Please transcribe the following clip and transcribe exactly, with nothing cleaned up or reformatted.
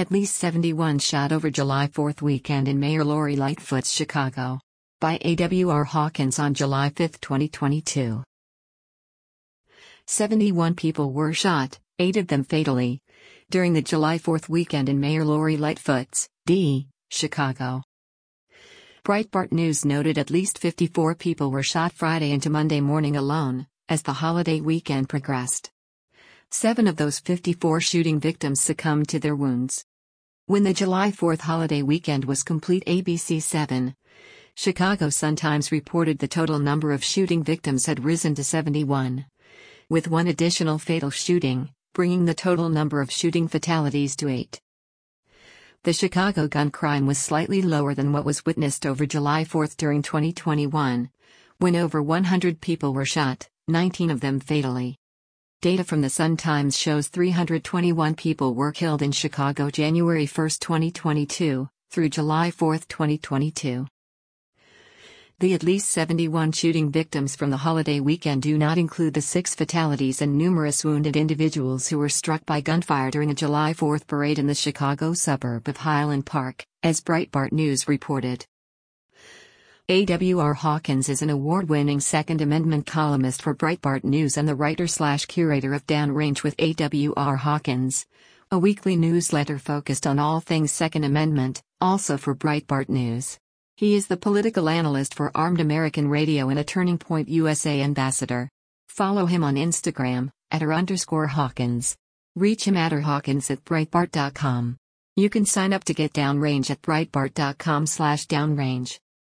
At least seventy-one shot over July fourth weekend in Mayor Lori Lightfoot's Chicago. By A W R Hawkins on July fifth, twenty twenty-two. seventy-one people were shot, eight of them fatally, during the July fourth weekend in Mayor Lori Lightfoot's, D. Chicago. Breitbart News noted at least fifty-four people were shot Friday into Monday morning alone, as the holiday weekend progressed. Seven of those fifty-four shooting victims succumbed to their wounds. When the July fourth holiday weekend was complete, A B C seven, Chicago Sun-Times reported the total number of shooting victims had risen to seventy-one, with one additional fatal shooting, bringing the total number of shooting fatalities to eight. The Chicago gun crime was slightly lower than what was witnessed over July fourth during twenty twenty-one, when over one hundred people were shot, nineteen of them fatally. Data from the Sun-Times shows three hundred twenty-one people were killed in Chicago January first, twenty twenty-two, through July fourth, twenty twenty-two. The at least seventy-one shooting victims from the holiday weekend do not include the six fatalities and numerous wounded individuals who were struck by gunfire during a July fourth parade in the Chicago suburb of Highland Park, as Breitbart News reported. A W R Hawkins is an award-winning Second Amendment columnist for Breitbart News and the writer-slash-curator of Downrange with A W R Hawkins, a weekly newsletter focused on all things Second Amendment, also for Breitbart News. He is the political analyst for Armed American Radio and a Turning Point U S A ambassador. Follow him on Instagram, at r underscore Hawkins. Reach him at r Hawkins at Breitbart dot com. You can sign up to get Downrange at Breitbart dot com slash Downrange.